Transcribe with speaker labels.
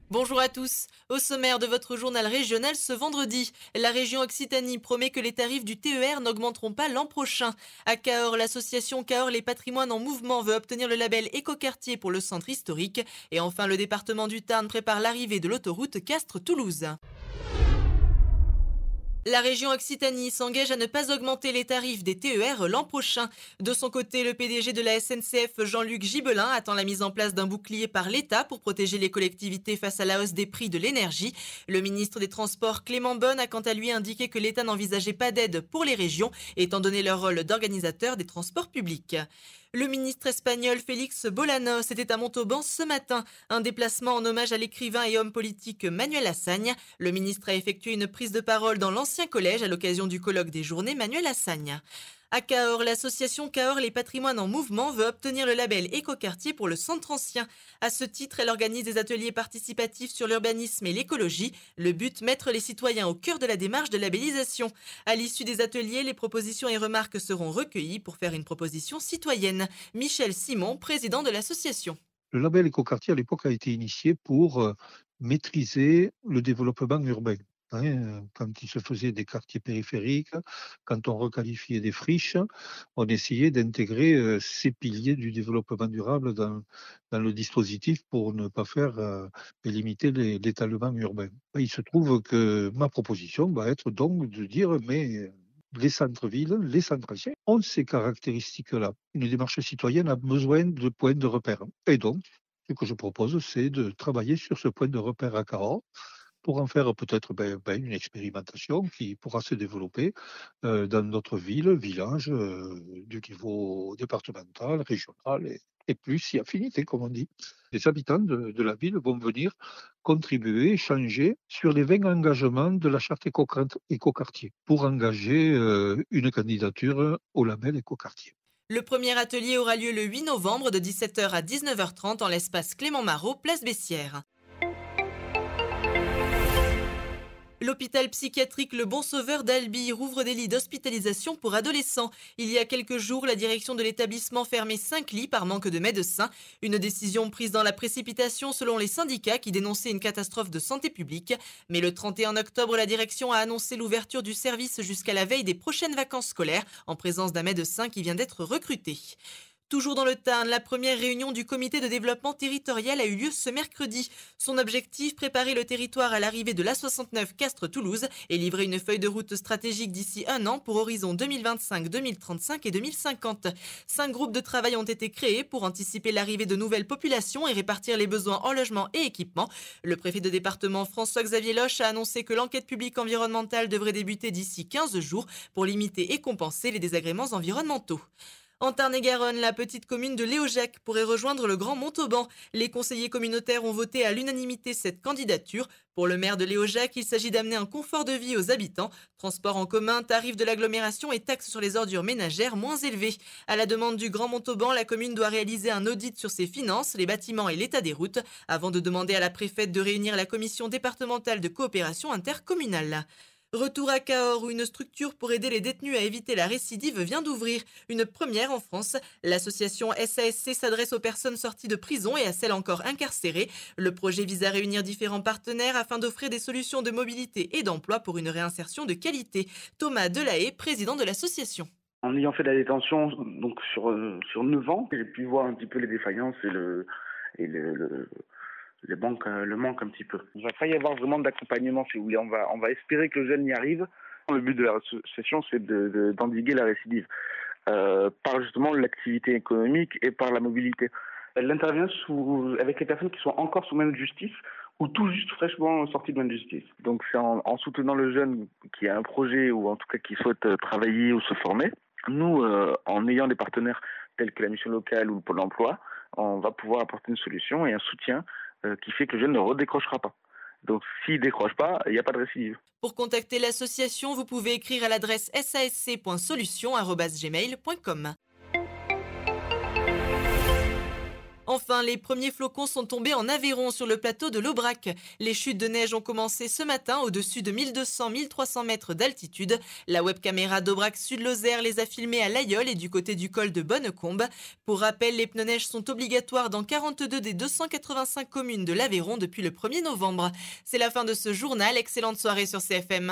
Speaker 1: Bonjour à tous. Au sommaire de votre journal régional ce vendredi, la région Occitanie promet que les tarifs du TER n'augmenteront pas l'an prochain. À Cahors, l'association Cahors les patrimoines en mouvement veut obtenir le label écoquartier pour le centre historique. Et enfin, le département du Tarn prépare l'arrivée de l'autoroute Castres-Toulouse. La région Occitanie s'engage à ne pas augmenter les tarifs des TER l'an prochain. De son côté, le PDG de la SNCF, Jean-Luc Gibelin, attend la mise en place d'un bouclier par l'État pour protéger les collectivités face à la hausse des prix de l'énergie. Le ministre des Transports, Clément Beaune, a quant à lui indiqué que l'État n'envisageait pas d'aide pour les régions, étant donné leur rôle d'organisateur des transports publics. Le ministre espagnol Félix Bolanos était à Montauban ce matin, un déplacement en hommage à l'écrivain et homme politique Manuel Azaña. Le ministre a effectué une prise de parole dans l'ancien collège à l'occasion du colloque des journées Manuel Azaña. À Cahors, l'association Cahors les patrimoines en mouvement veut obtenir le label écoquartier pour le centre ancien. À ce titre, elle organise des ateliers participatifs sur l'urbanisme et l'écologie. Le but, mettre les citoyens au cœur de la démarche de labellisation. À l'issue des ateliers, les propositions et remarques seront recueillies pour faire une proposition citoyenne. Michel Simon, président de l'association.
Speaker 2: Le label écoquartier, à l'époque, a été initié pour maîtriser le développement urbain. Quand il se faisait des quartiers périphériques, quand on requalifiait des friches, on essayait d'intégrer ces piliers du développement durable dans le dispositif pour ne pas faire et limiter l'étalement urbain. Il se trouve que ma proposition va être donc de dire, mais les centres-villes, les centres anciens ont ces caractéristiques-là. Une démarche citoyenne a besoin de points de repère. Et donc, ce que je propose, c'est de travailler sur ce point de repère à Cahors pour en faire peut-être une expérimentation qui pourra se développer dans notre ville, village, du niveau départemental, régional et plus si affinité, comme on dit. Les habitants de la ville vont venir contribuer, échanger sur les 20 engagements de la charte écoquartier pour engager une candidature au label écoquartier.
Speaker 1: Le premier atelier aura lieu le 8 novembre de 17h à 19h30 en l'espace Clément Marot, place Bessières. L'hôpital psychiatrique Le Bon Sauveur d'Albi rouvre des lits d'hospitalisation pour adolescents. Il y a quelques jours, la direction de l'établissement fermait 5 lits par manque de médecins. Une décision prise dans la précipitation selon les syndicats qui dénonçaient une catastrophe de santé publique. Mais le 31 octobre, la direction a annoncé l'ouverture du service jusqu'à la veille des prochaines vacances scolaires en présence d'un médecin qui vient d'être recruté. Toujours dans le Tarn, la première réunion du comité de développement territorial a eu lieu ce mercredi. Son objectif, préparer le territoire à l'arrivée de l'A69 Castres-Toulouse et livrer une feuille de route stratégique d'ici un an pour horizon 2025, 2035 et 2050. 5 groupes de travail ont été créés pour anticiper l'arrivée de nouvelles populations et répartir les besoins en logement et équipement. Le préfet de département François-Xavier Loche a annoncé que l'enquête publique environnementale devrait débuter d'ici 15 jours pour limiter et compenser les désagréments environnementaux. En Tarn-et-Garonne, la petite commune de Léojac pourrait rejoindre le Grand Montauban. Les conseillers communautaires ont voté à l'unanimité cette candidature. Pour le maire de Léojac, il s'agit d'amener un confort de vie aux habitants. Transport en commun, tarifs de l'agglomération et taxes sur les ordures ménagères moins élevés. À la demande du Grand Montauban, la commune doit réaliser un audit sur ses finances, les bâtiments et l'état des routes, avant de demander à la préfète de réunir la commission départementale de coopération intercommunale. Retour à Cahors, où une structure pour aider les détenus à éviter la récidive vient d'ouvrir. Une première en France. L'association SASC s'adresse aux personnes sorties de prison et à celles encore incarcérées. Le projet vise à réunir différents partenaires afin d'offrir des solutions de mobilité et d'emploi pour une réinsertion de qualité. Thomas Delahaye, président de l'association.
Speaker 3: En ayant fait de la détention donc sur 9 ans, j'ai pu voir un petit peu les défaillances et le manque un petit peu. Il va pas y avoir vraiment d'accompagnement si vous voulez. On va espérer que le jeune y arrive. Le but de la session, c'est d'endiguer la récidive par justement l'activité économique et par la mobilité. Elle intervient avec les personnes qui sont encore sous main de justice ou tout juste fraîchement sorties de main de justice. Donc c'est en soutenant le jeune qui a un projet ou en tout cas qui souhaite travailler ou se former. Nous, en ayant des partenaires tels que la mission locale ou le Pôle emploi, on va pouvoir apporter une solution et un soutien qui fait que le jeune ne redécrochera pas. Donc s'il ne décroche pas, il n'y a pas de récidive.
Speaker 1: Pour contacter l'association, vous pouvez écrire à l'adresse sasc.solution@gmail.com. Enfin, les premiers flocons sont tombés en Aveyron sur le plateau de l'Aubrac. Les chutes de neige ont commencé ce matin au-dessus de 1200-1300 mètres d'altitude. La webcaméra d'Aubrac Sud-Lozère les a filmés à l'Ailleul et du côté du col de Bonnecombe. Pour rappel, les pneus neige sont obligatoires dans 42 des 285 communes de l'Aveyron depuis le 1er novembre. C'est la fin de ce journal. Excellente soirée sur CFM.